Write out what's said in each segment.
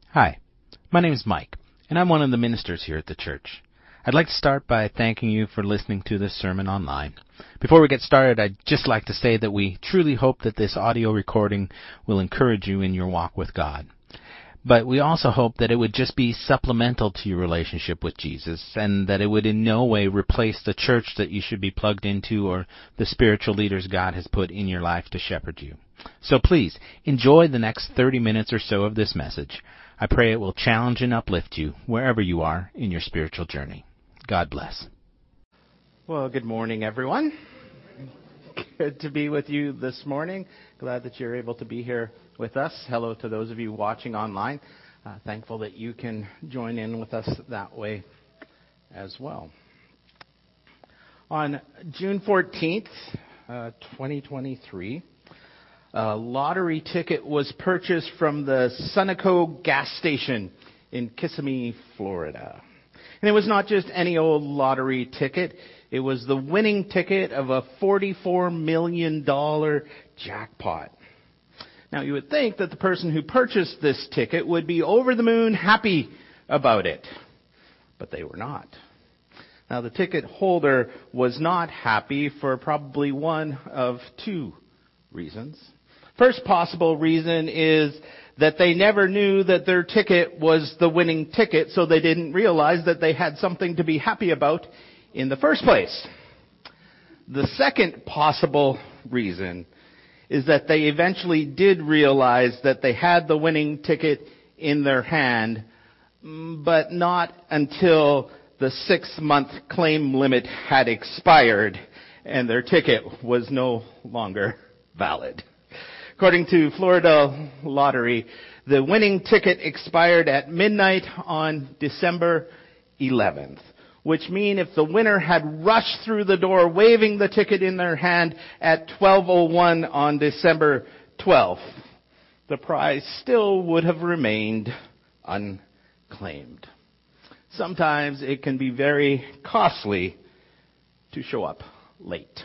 Hi, my name is Mike, and I'm one of the ministers here at the church. I'd like to start by thanking you for listening to this sermon online. Before we get started, I'd just like to say that we truly hope that this audio recording will encourage you in your walk with God. But we also hope that it would just be supplemental to your relationship with Jesus, and that it would in no way replace the church that you should be plugged into or the spiritual leaders God has put in your life to shepherd you. So please, enjoy the next 30 minutes or so of this message. I pray it will challenge and uplift you wherever you are in your spiritual journey. God bless. Well, good morning, everyone. Good to be with you this morning. Glad that you're able to be here with us. Hello to those of you watching online. Thankful that you can join in with us that way as well. On June 14th, 2023, a lottery ticket was purchased from the Sunoco gas station in Kissimmee, Florida. And it was not just any old lottery ticket. It was the winning ticket of a $44 million jackpot. Now, you would think that the person who purchased this ticket would be over the moon happy about it. But they were not. Now, the ticket holder was not happy for probably one of two reasons. First possible reason is that they never knew that their ticket was the winning ticket, so they didn't realize that they had something to be happy about in the first place. The second possible reason is that they eventually did realize that they had the winning ticket in their hand, but not until the 6-month claim limit had expired and their ticket was no longer valid. According to Florida Lottery, the winning ticket expired at midnight on December 11th, which means if the winner had rushed through the door waving the ticket in their hand at 12:01 on December 12th, the prize still would have remained unclaimed. Sometimes it can be very costly to show up late.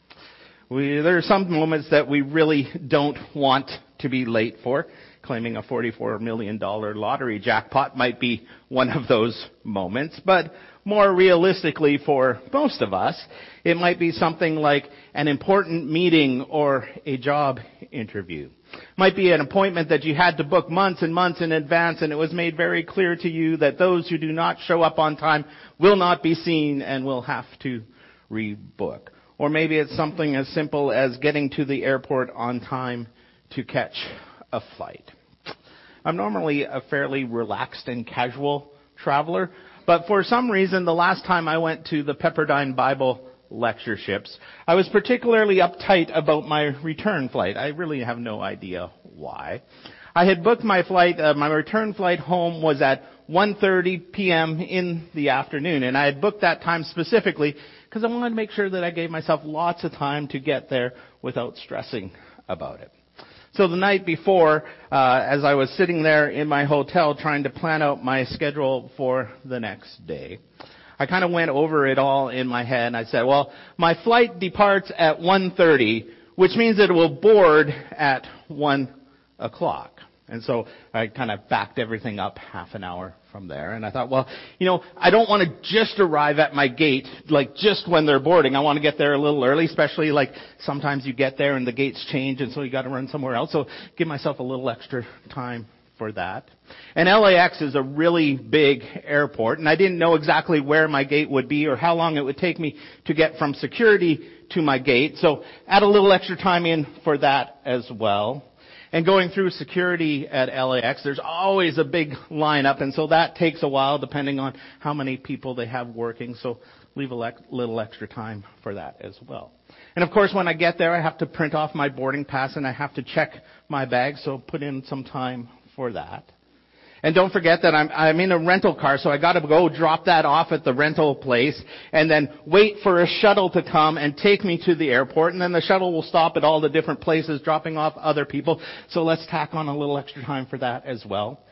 There are some moments that we really don't want to be late for. Claiming a $44 million lottery jackpot might be one of those moments. But more realistically for most of us, it might be something like an important meeting or a job interview. It might be an appointment that you had to book months and months in advance, and it was made very clear to you that those who do not show up on time will not be seen and will have to rebook. Or maybe it's something as simple as getting to the airport on time to catch a flight. I'm normally a fairly relaxed and casual traveler, but for some reason, the last time I went to the Pepperdine Bible lectureships, I was particularly uptight about my return flight. I really have no idea why. I had booked my flight, my return flight home was at 1:30 p.m. in the afternoon, and I had booked that time specifically because I wanted to make sure that I gave myself lots of time to get there without stressing about it. So the night before, as I was sitting there in my hotel trying to plan out my schedule for the next day, I kind of went over it all in my head, and I said, well, my flight departs at 1:30, which means that it will board at 1 o'clock. And so I kind of backed everything up half an hour from there. And I thought, well, I don't want to just arrive at my gate, like just when they're boarding. I want to get there a little early, especially like sometimes you get there and the gates change and so you got to run somewhere else. So give myself a little extra time for that. And LAX is a really big airport, and I didn't know exactly where my gate would be or how long it would take me to get from security to my gate. So add a little extra time in for that as well. And going through security at LAX, there's always a big lineup, and so that takes a while depending on how many people they have working. So leave a little extra time for that as well. And of course, when I get there, I have to print off my boarding pass and I have to check my bag, so put in some time for that. And don't forget that I'm in a rental car, so I got to go drop that off at the rental place and then wait for a shuttle to come and take me to the airport. And then the shuttle will stop at all the different places, dropping off other people. So let's tack on a little extra time for that as well.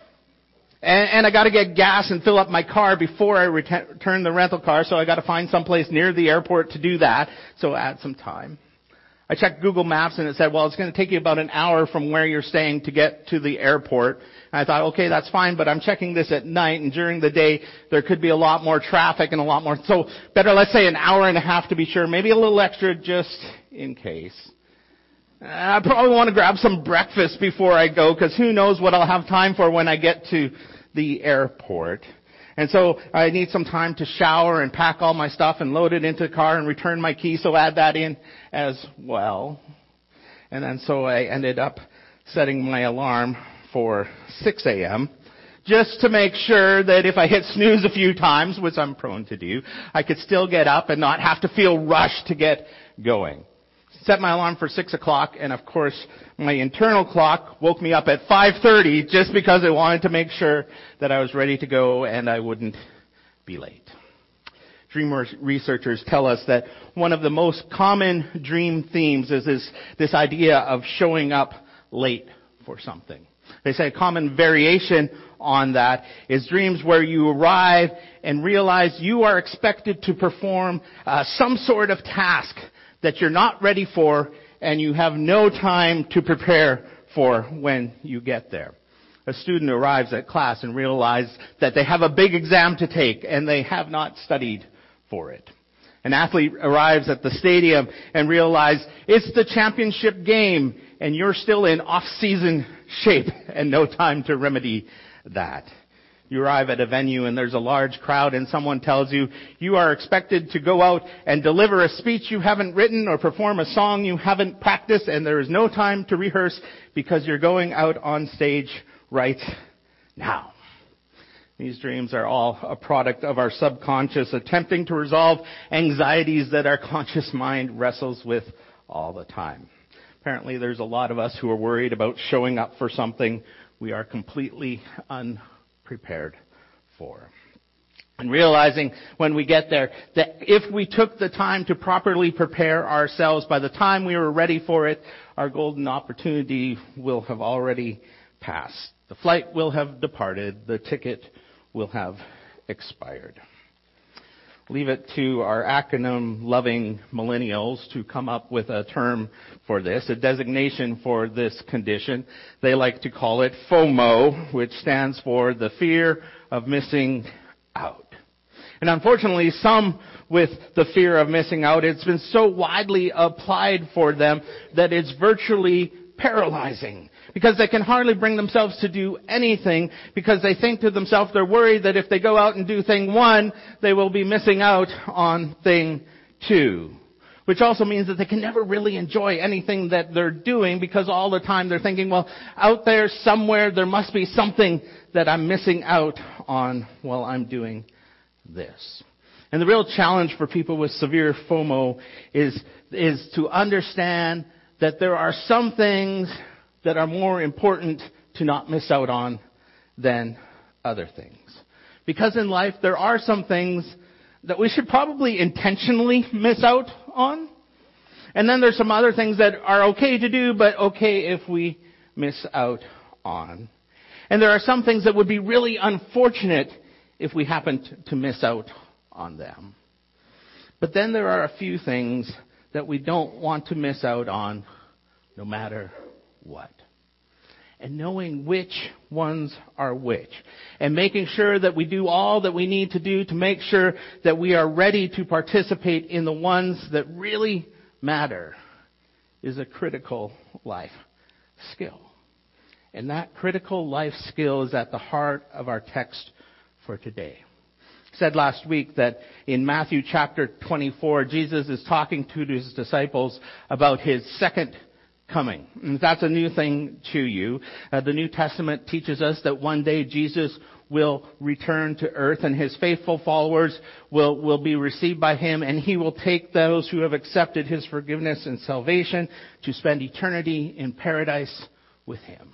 And I got to get gas and fill up my car before I return the rental car, so I got to find some place near the airport to do that. So add some time. I checked Google Maps and it said, well, it's going to take you about an hour from where you're staying to get to the airport. And I thought, okay, that's fine, but I'm checking this at night, and during the day there could be a lot more traffic and a lot more. So better, let's say, an hour and a half to be sure, maybe a little extra just in case. I probably want to grab some breakfast before I go, because who knows what I'll have time for when I get to the airport. And so I need some time to shower and pack all my stuff and load it into the car and return my key, so add that in as well. And then so I ended up setting my alarm for 6 a.m. just to make sure that if I hit snooze a few times, which I'm prone to do, I could still get up and not have to feel rushed to get going. Set my alarm for 6 o'clock, and of course my internal clock woke me up at 5:30 just because I wanted to make sure that I was ready to go and I wouldn't be late. Dream researchers tell us that one of the most common dream themes is this idea of showing up late for something. They say a common variation on that is dreams where you arrive and realize you are expected to perform some sort of task that you're not ready for and you have no time to prepare for when you get there. A student arrives at class and realizes that they have a big exam to take and they have not studied for it. An athlete arrives at the stadium and realizes it's the championship game and you're still in off-season shape and no time to remedy that. You arrive at a venue and there's a large crowd and someone tells you you are expected to go out and deliver a speech you haven't written or perform a song you haven't practiced, and there is no time to rehearse because you're going out on stage right now. These dreams are all a product of our subconscious attempting to resolve anxieties that our conscious mind wrestles with all the time. Apparently there's a lot of us who are worried about showing up for something we are completely unprepared for. And realizing when we get there that if we took the time to properly prepare ourselves, by the time we were ready for it, our golden opportunity will have already passed. The flight will have departed. The ticket will have expired. Leave it to our acronym-loving millennials to come up with a term for this, a designation for this condition. They like to call it FOMO, which stands for the fear of missing out. And unfortunately, some with the fear of missing out, it's been so widely applied for them that it's virtually paralyzing, because they can hardly bring themselves to do anything, because they think to themselves, they're worried that if they go out and do thing one, they will be missing out on thing two. Which also means that they can never really enjoy anything that they're doing, because all the time they're thinking, well, out there somewhere there must be something that I'm missing out on while I'm doing this. And the real challenge for people with severe FOMO is to understand that there are some things that are more important to not miss out on than other things. Because in life, there are some things that we should probably intentionally miss out on. And then there's some other things that are okay to do, but okay if we miss out on. And there are some things that would be really unfortunate if we happened to miss out on them. But then there are a few things that we don't want to miss out on, no matter what. And knowing which ones are which, and making sure that we do all that we need to do to make sure that we are ready to participate in the ones that really matter, is a critical life skill. And that critical life skill is at the heart of our text for today. Said last week that in Matthew chapter 24, Jesus is talking to his disciples about his second coming. And that's a new thing to you. The New Testament teaches us that one day Jesus will return to earth and his faithful followers will be received by him, and he will take those who have accepted his forgiveness and salvation to spend eternity in paradise with him.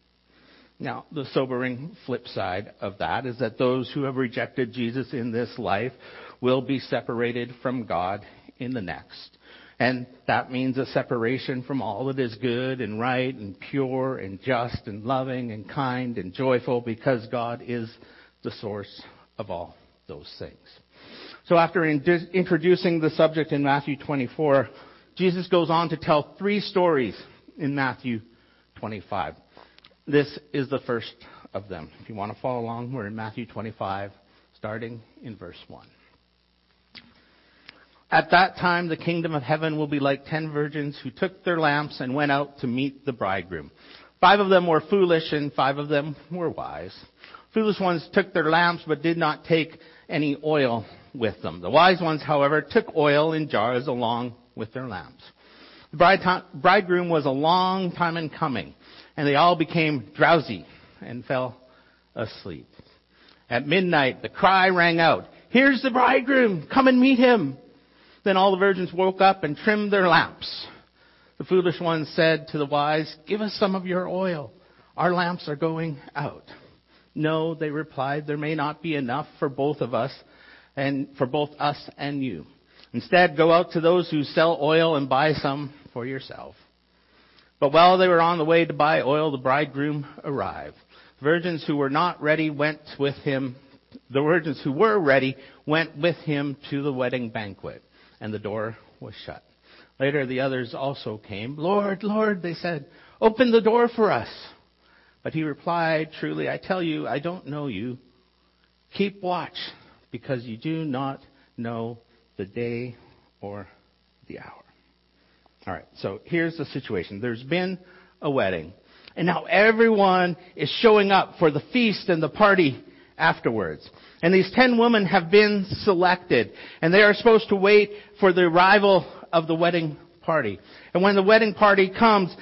Now, the sobering flip side of that is that those who have rejected Jesus in this life will be separated from God in the next. And that means a separation from all that is good and right and pure and just and loving and kind and joyful, because God is the source of all those things. So after introducing the subject in Matthew 24, Jesus goes on to tell 3 stories in Matthew 25. This is the first of them. If you want to follow along, we're in Matthew 25, starting in verse 1. At that time, the kingdom of heaven will be like 10 virgins who took their lamps and went out to meet the bridegroom. 5 of them were foolish and 5 of them were wise. Foolish ones took their lamps but did not take any oil with them. The wise ones, however, took oil in jars along with their lamps. The bridegroom was a long time in coming, and they all became drowsy and fell asleep. At midnight, the cry rang out, "Here's the bridegroom! Come and meet him!" Then all the virgins woke up and trimmed their lamps. The foolish ones said to the wise, "Give us some of your oil. Our lamps are going out." "No," they replied, "there may not be enough for both of us and for both us and you. Instead, go out to those who sell oil and buy some for yourself." But while they were on the way to buy oil, the bridegroom arrived. The virgins who were ready went with him to the wedding banquet, and the door was shut. Later the others also came. "Lord, Lord," they said, "open the door for us." But he replied, "Truly, I tell you, I don't know you. Keep watch, because you do not know the day or the hour." All right, so here's the situation. There's been a wedding, and now everyone is showing up for the feast and the party afterwards. And these 10 women have been selected, and they are supposed to wait for the arrival of the wedding party. And when the wedding party comes,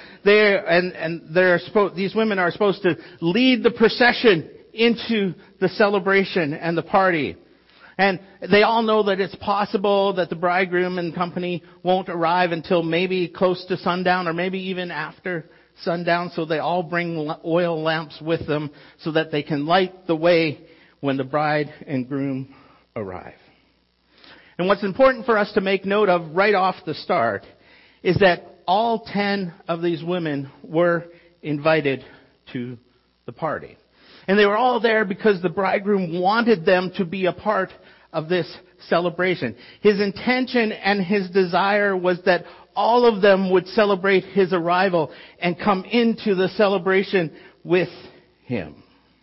these women are supposed to lead the procession into the celebration and the party. And they all know that it's possible that the bridegroom and company won't arrive until maybe close to sundown or maybe even after sundown. So they all bring oil lamps with them so that they can light the way when the bride and groom arrive. And what's important for us to make note of right off the start is that all 10 of these women were invited to the party. And they were all there because the bridegroom wanted them to be a part of this celebration. His intention and his desire was that all of them would celebrate his arrival and come into the celebration with him.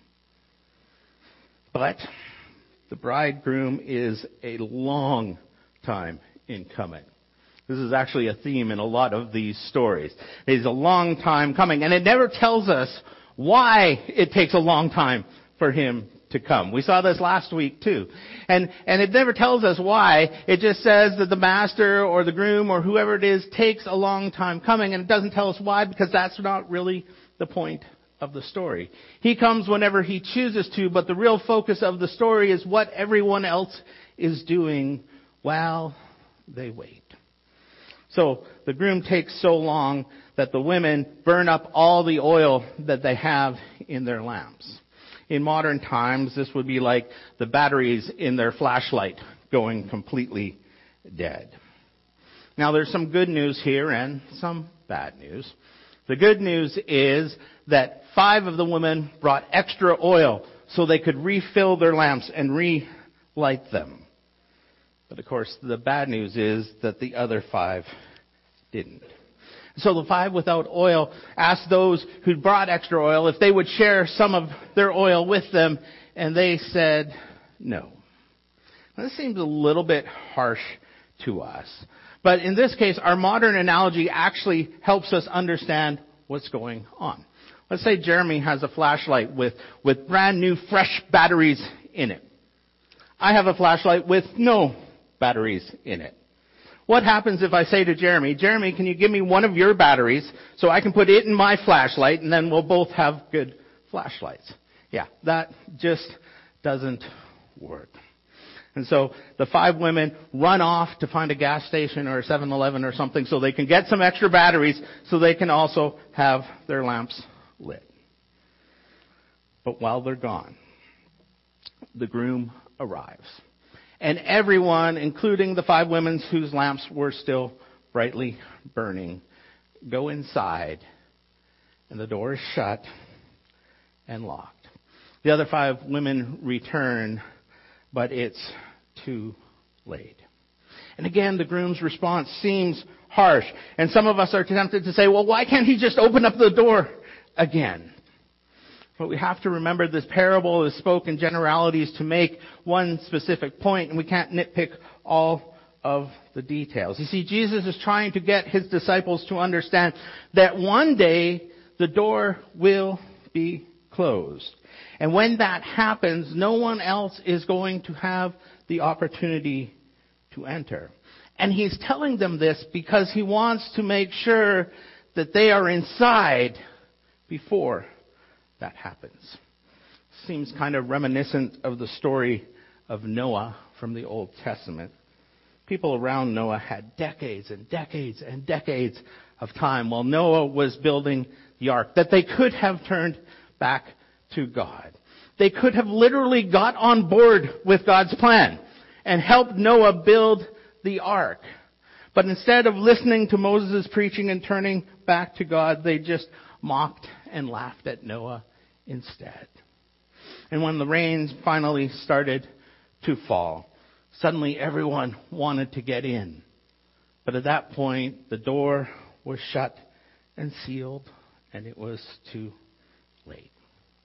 But the bridegroom is a long time in coming. This is actually a theme in a lot of these stories. He's a long time coming, and it never tells us why it takes a long time for him to come. We saw this last week too. And it never tells us why. It just says that the master or the groom or whoever it is takes a long time coming, and it doesn't tell us why, because that's not really the point of the story. He comes whenever he chooses to, but the real focus of the story is what everyone else is doing while they wait. So the groom takes so long that the women burn up all the oil that they have in their lamps. In modern times, this would be like the batteries in their flashlight going completely dead. Now there's some good news here and some bad news. The good news is that 5 of the women brought extra oil so they could refill their lamps and relight them. But of course, the bad news is that the other 5 didn't. So the 5 without oil asked those who brought extra oil if they would share some of their oil with them, and they said no. Now, this seems a little bit harsh to us. But in this case, our modern analogy actually helps us understand what's going on. Let's say Jeremy has a flashlight with brand new fresh batteries in it. I have a flashlight with no batteries in it. What happens if I say to Jeremy, "Jeremy, can you give me one of your batteries so I can put it in my flashlight and then we'll both have good flashlights?" Yeah, that just doesn't work. And so the 5 women run off to find a gas station or a 7-Eleven or something so they can get some extra batteries so they can also have their lamps lit. But while they're gone, the groom arrives. And everyone, including the 5 women whose lamps were still brightly burning, go inside, and the door is shut and locked. The other 5 women return, but it's too late. And again, the groom's response seems harsh. And some of us are tempted to say, well, why can't he just open up the door again? But we have to remember this parable is spoken generalities to make one specific point, and we can't nitpick all of the details. You see, Jesus is trying to get his disciples to understand that one day the door will be closed. And when that happens, no one else is going to have the opportunity to enter. And he's telling them this because he wants to make sure that they are inside before that happens. Seems kind of reminiscent of the story of Noah from the Old Testament. People around Noah had decades and decades and decades of time while Noah was building the ark that they could have turned back to God. They could have literally got on board with God's plan and helped Noah build the ark. But instead of listening to Moses' preaching and turning back to God, they just mocked and laughed at Noah instead. And when the rains finally started to fall, suddenly everyone wanted to get in. But at that point, the door was shut and sealed, and it was too late.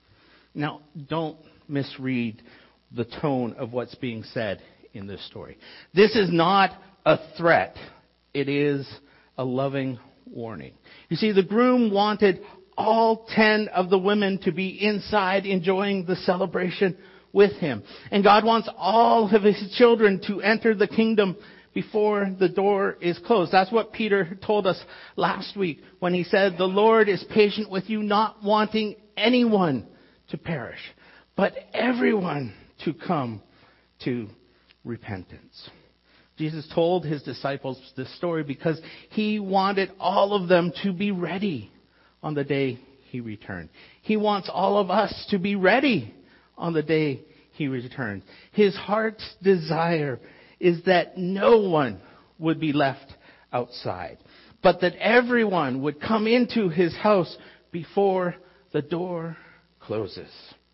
Now, don't misread the tone of what's being said in this story. This is not a threat. It is a loving warning. You see, the groom wanted all 10 of the women to be inside enjoying the celebration with him. And God wants all of his children to enter the kingdom before the door is closed. That's what Peter told us last week when he said, the Lord is patient with you, not wanting anyone to perish, but everyone to come to repentance. Jesus told his disciples this story because he wanted all of them to be ready on the day he returned. He wants all of us to be ready on the day he returned. His heart's desire is that no one would be left outside, but that everyone would come into his house before the door closes.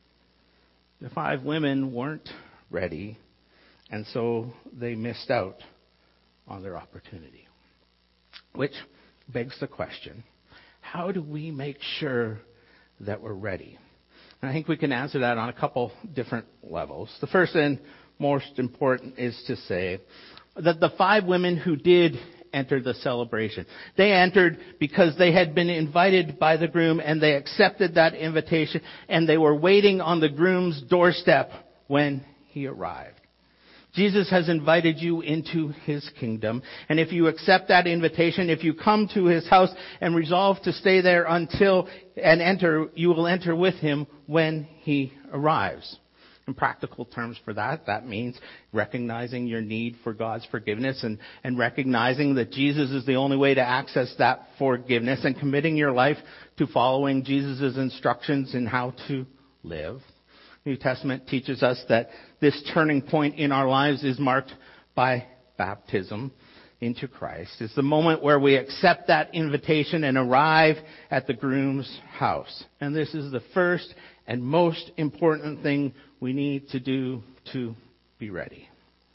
The 5 women weren't ready, and so they missed out on their opportunity. Which begs the question, how do we make sure that we're ready? And I think we can answer that on a couple different levels. The first and most important is to say that the 5 women who did enter the celebration, they entered because they had been invited by the groom and they accepted that invitation and they were waiting on the groom's doorstep when he arrived. Jesus has invited you into his kingdom, and if you accept that invitation, if you come to his house and resolve to stay there until and enter, you will enter with him when he arrives. In practical terms for that means recognizing your need for God's forgiveness and recognizing that Jesus is the only way to access that forgiveness and committing your life to following Jesus' instructions in how to live. The New Testament teaches us that this turning point in our lives is marked by baptism into Christ. It's the moment where we accept that invitation and arrive at the groom's house. And this is the first and most important thing we need to do to be ready.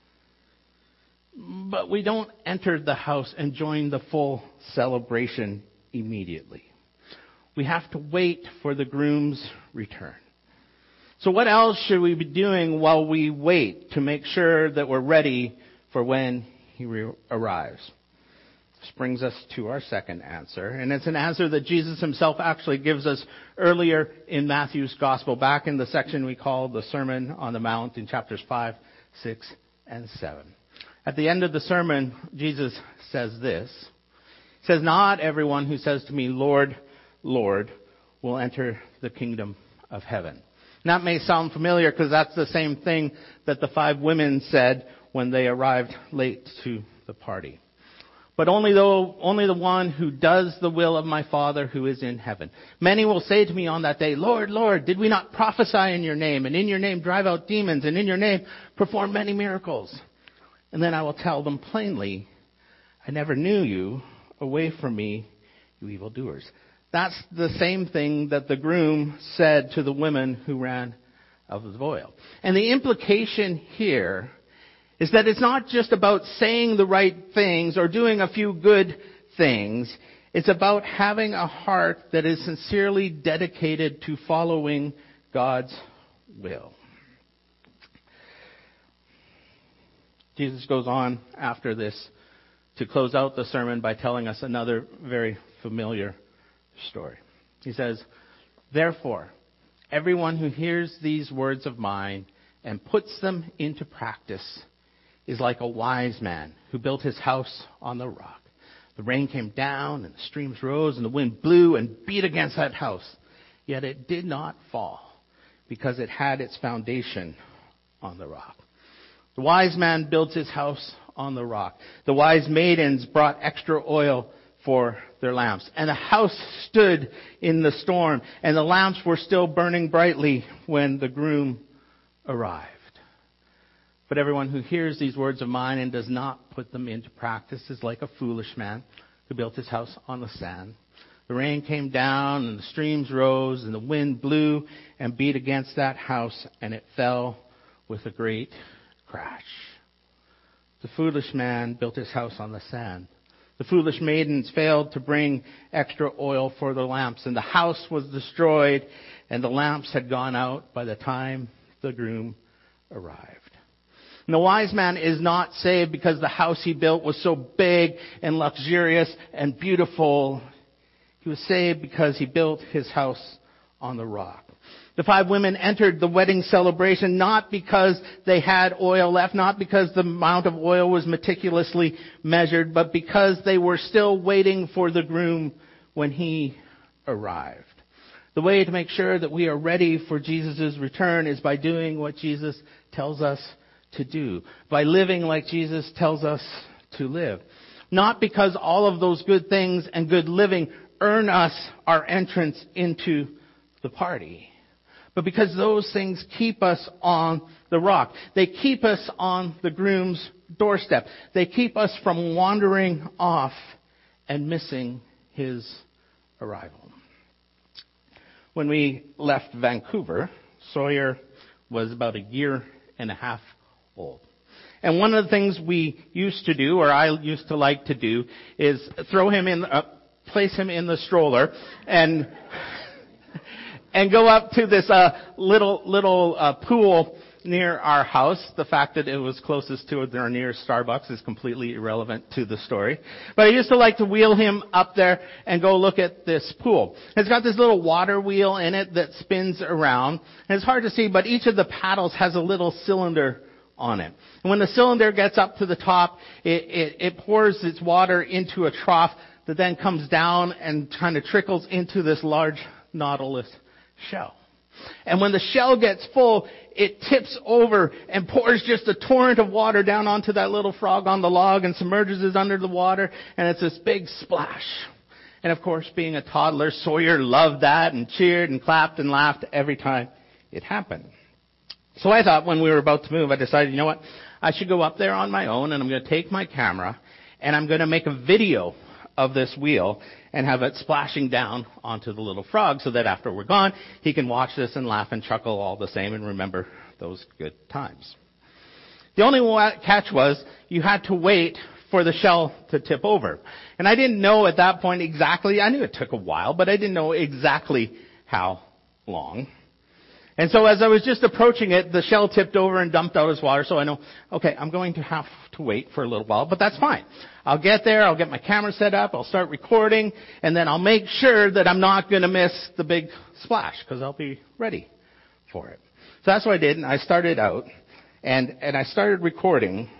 But we don't enter the house and join the full celebration immediately. We have to wait for the groom's return. So what else should we be doing while we wait to make sure that we're ready for when he arrives? This brings us to our second answer, and it's an answer that Jesus himself actually gives us earlier in Matthew's Gospel, back in the section we call the Sermon on the Mount in chapters 5, 6, and 7. At the end of the sermon, Jesus says this. He says, "Not everyone who says to me, 'Lord, Lord,' will enter the kingdom of heaven." And that may sound familiar because that's the same thing that the 5 women said when they arrived late to the party. But only the one who does the will of my Father who is in heaven. Many will say to me on that day, 'Lord, Lord, did we not prophesy in your name, and in your name drive out demons, and in your name perform many miracles?' And then I will tell them plainly, 'I never knew you. Away from me, you evildoers.'" That's the same thing that the groom said to the women who ran out of the oil. And the implication here is that it's not just about saying the right things or doing a few good things. It's about having a heart that is sincerely dedicated to following God's will. Jesus goes on after this to close out the sermon by telling us another very familiar story. He says, "Therefore, everyone who hears these words of mine and puts them into practice is like a wise man who built his house on the rock. The rain came down and the streams rose and the wind blew and beat against that house. Yet it did not fall because it had its foundation on the rock. The wise man built his house on the rock. The wise maidens brought extra oil for their lamps. And the house stood in the storm, and the lamps were still burning brightly when the groom arrived. But everyone who hears these words of mine and does not put them into practice is like a foolish man who built his house on the sand. The rain came down, and the streams rose, and the wind blew and beat against that house, and it fell with a great crash. The foolish man built his house on the sand. The foolish maidens failed to bring extra oil for the lamps, and the house was destroyed, and the lamps had gone out by the time the groom arrived. And the wise man is not saved because the house he built was so big and luxurious and beautiful. He was saved because he built his house on the rock. The 5 women entered the wedding celebration not because they had oil left, not because the amount of oil was meticulously measured, but because they were still waiting for the groom when he arrived. The way to make sure that we are ready for Jesus' return is by doing what Jesus tells us to do, by living like Jesus tells us to live. Not because all of those good things and good living earn us our entrance into the party, but because those things keep us on the rock. They keep us on the groom's doorstep. They keep us from wandering off and missing his arrival. When we left Vancouver, Sawyer was about a year and a half old. And one of the things we used to do, or I used to like to do, is place him in the stroller and go up to this little pool near our house. The fact that it was closest to our nearest Starbucks is completely irrelevant to the story. But I used to like to wheel him up there and go look at this pool. It's got this little water wheel in it that spins around. And it's hard to see, but each of the paddles has a little cylinder on it. And when the cylinder gets up to the top, it pours its water into a trough that then comes down and kind of trickles into this large Nautilus shell. And when the shell gets full, it tips over and pours just a torrent of water down onto that little frog on the log and submerges it under the water, and it's this big splash. And of course, being a toddler, Sawyer loved that and cheered and clapped and laughed every time it happened. So I thought when we were about to move, I decided, you know what, I should go up there on my own, and I'm going to take my camera and I'm going to make a video of this wheel and have it splashing down onto the little frog so that after we're gone, he can watch this and laugh and chuckle all the same and remember those good times. The only catch was you had to wait for the shell to tip over. And I didn't know at that point exactly, I knew it took a while, but I didn't know exactly how long. And so as I was just approaching it, the shell tipped over and dumped out its water. So I know, okay, I'm going to have to wait for a little while, but that's fine. I'll get there, I'll get my camera set up, I'll start recording, and then I'll make sure that I'm not going to miss the big splash, because I'll be ready for it. So that's what I did, and I started out, and I started recording.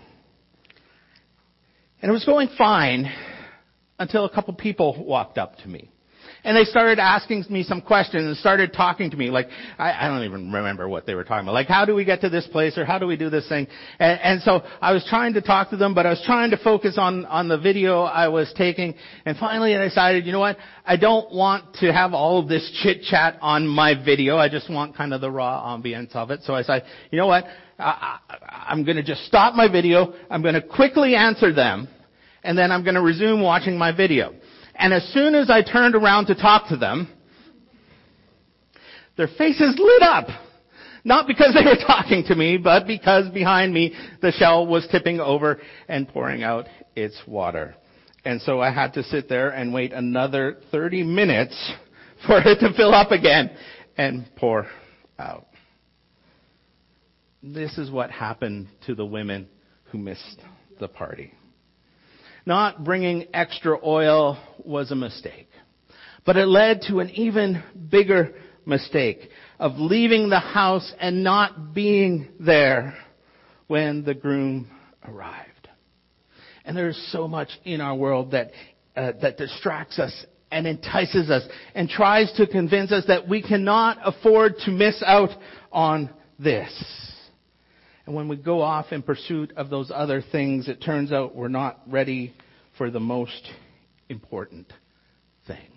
And it was going fine until a couple people walked up to me. And they started asking me some questions and started talking to me. Like, I don't even remember what they were talking about. Like, how do we get to this place, or how do we do this thing? And so I was trying to talk to them, but I was trying to focus on the video I was taking. And finally I decided, you know what? I don't want to have all of this chit chat on my video. I just want kind of the raw ambience of it. So I said, you know what? I'm going to just stop my video. I'm going to quickly answer them, and then I'm going to resume watching my video. And as soon as I turned around to talk to them, their faces lit up. Not because they were talking to me, but because behind me the shell was tipping over and pouring out its water. And so I had to sit there and wait another 30 minutes for it to fill up again and pour out. This is what happened to the women who missed the party. Not bringing extra oil was a mistake, but it led to an even bigger mistake of leaving the house and not being there when the groom arrived. And there's so much in our world that distracts us and entices us and tries to convince us that we cannot afford to miss out on this. And when we go off in pursuit of those other things, it turns out we're not ready for the most important thing.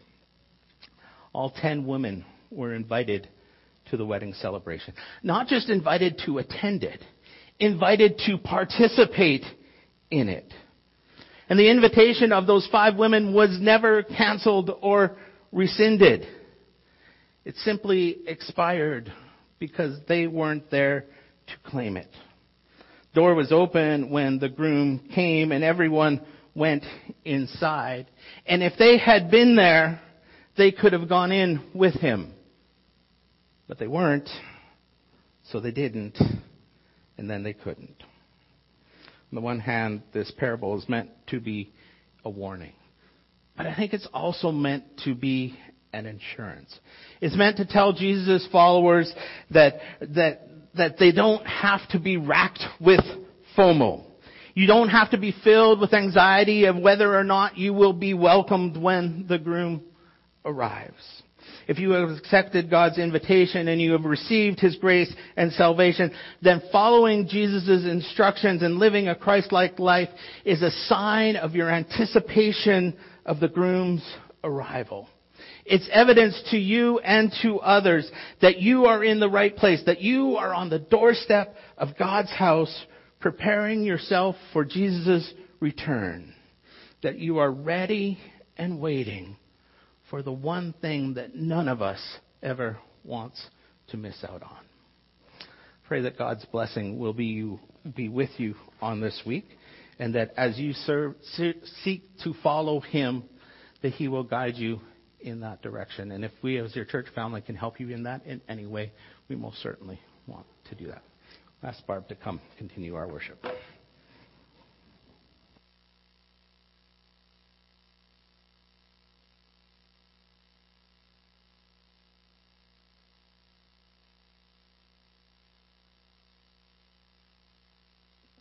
All 10 women were invited to the wedding celebration. Not just invited to attend it, invited to participate in it. And the invitation of those 5 women was never canceled or rescinded. It simply expired because they weren't there to claim it. The door was open when the groom came and everyone went inside. And if they had been there, they could have gone in with him. But they weren't, so they didn't, and then they couldn't. On the one hand, this parable is meant to be a warning. But I think it's also meant to be an insurance. It's meant to tell Jesus' followers that they don't have to be racked with FOMO. You don't have to be filled with anxiety of whether or not you will be welcomed when the groom arrives. If you have accepted God's invitation and you have received His grace and salvation, then following Jesus' instructions and living a Christ-like life is a sign of your anticipation of the groom's arrival. It's evidence to you and to others that you are in the right place, that you are on the doorstep of God's house, preparing yourself for Jesus' return, that you are ready and waiting for the one thing that none of us ever wants to miss out on. Pray that God's blessing will be with you on this week, and that as you seek to follow Him, that He will guide you in that direction. And if we as your church family can help you in that in any way, we most certainly want to do that. I'll ask Barb to come continue our worship.